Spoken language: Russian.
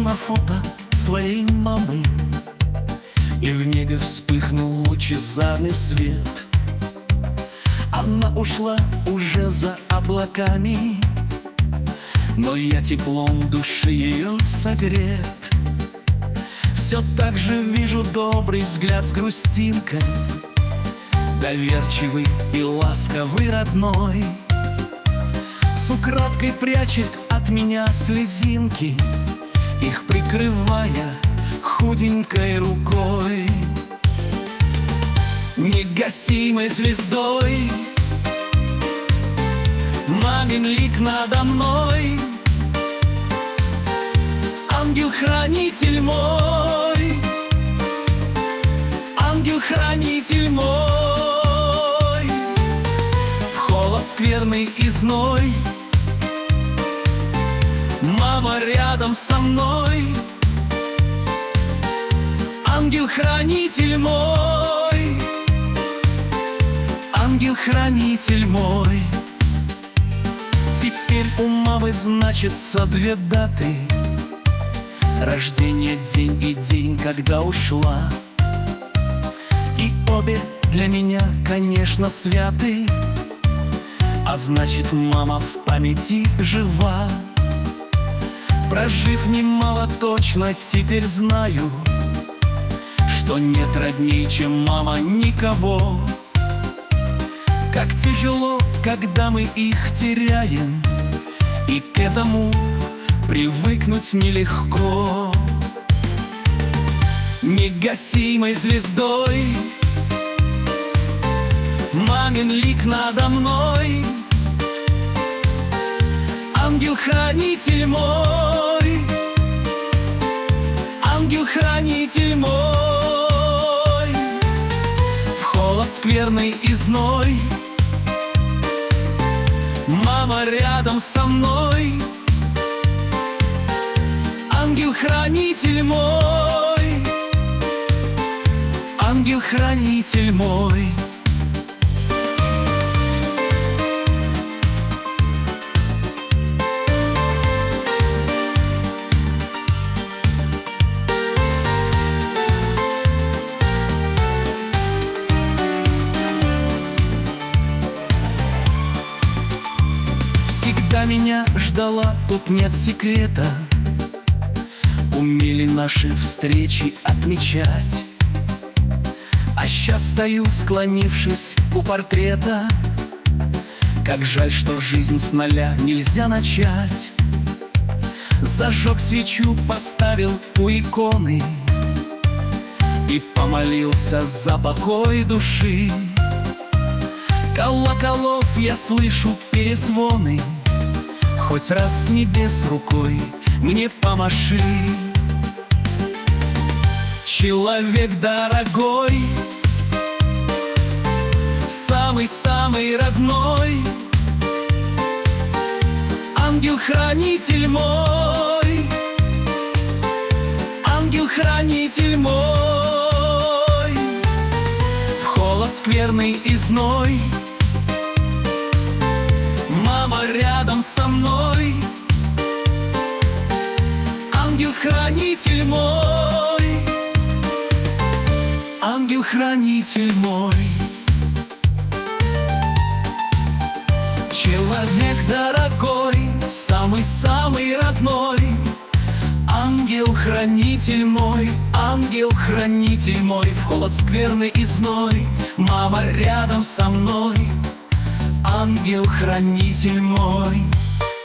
на фото своей мамы, и в небе вспыхнул лучезарный свет. Она ушла уже за облаками, но я теплом души ее согрет. Все так же вижу добрый взгляд с грустинкой, доверчивый и ласковый родной. С украдкой прячет от меня слезинки, их прикрывая худенькой рукой. Негасимой звездой мамин лик надо мной. Ангел-хранитель мой, ангел-хранитель мой. В холод скверный и зной мама рядом со мной. Ангел-хранитель мой, ангел-хранитель мой. Теперь у мамы значится две даты: рождение день и день, когда ушла. И обе для меня, конечно, святы, а значит, мама в памяти жива. Прожив немало, точно теперь знаю, что нет родней, чем мама, никого. Как тяжело, когда мы их теряем, и к этому привыкнуть нелегко. Негасимой звездой мамин лик надо мной. Ангел-хранитель мой, ангел-хранитель мой. В холод скверный и зной мама рядом со мной. Ангел-хранитель мой, ангел-хранитель мой. Всегда меня ждала, тут нет секрета. Умели наши встречи отмечать. А щас стою, склонившись у портрета. Как жаль, что жизнь с нуля нельзя начать. Зажег свечу, поставил у иконы и помолился за покой души. Колоколов я слышу перезвоны, хоть раз с небес рукой мне помаши. Человек дорогой, самый-самый родной. Ангел-хранитель мой, ангел-хранитель мой. В холод скверный и зной мама рядом со мной. Ангел-хранитель мой, ангел-хранитель мой. Человек дорогой, самый-самый родной. Ангел-хранитель мой, ангел-хранитель мой. В холод скверный и зной мама рядом со мной. Ангел-хранитель мой.